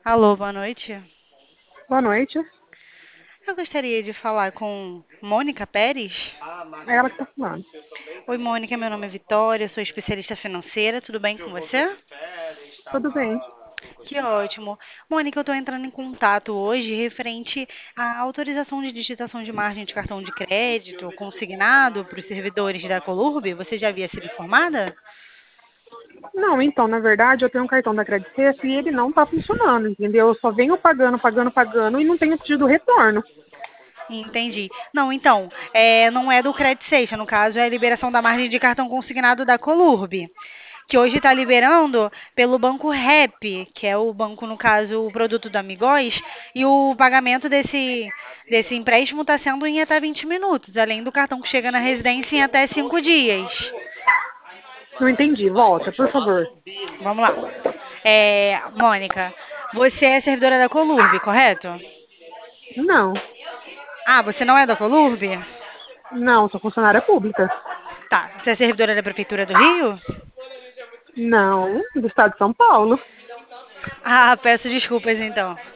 Alô, boa noite. Boa noite. Eu gostaria de falar com Mônica Pérez. É ela que tá falando. Oi, Mônica, meu nome é Vitória, sou especialista financeira, tudo bem com você? Tudo bem? Que ótimo. Mônica, eu estou entrando em contato hoje referente à autorização de digitação de margem de cartão de crédito consignado para os servidores da Colurb. Você já havia sido informada? Não, então, na verdade, eu tenho um cartão da Credit Suisse e ele não tá funcionando, entendeu? Eu só venho pagando, pagando, pagando e não tenho tido retorno. Entendi. Não, então, não é do Credit Seixas, no caso é a liberação da margem de cartão consignado da Colurb, que hoje está liberando pelo banco Rep, que é o banco, no caso, o produto do Amigóis, e o pagamento desse empréstimo está sendo em até 20 minutos, além do cartão que chega na residência em até 5 dias. Não entendi. Volta, por favor. Vamos lá. Mônica, você é servidora da Colurb, correto? Não, Ah, você não é da Colurb? não, sou funcionária pública. Tá. Você é servidora da Prefeitura do Rio? Não, do estado de São Paulo. Ah, peço desculpas então.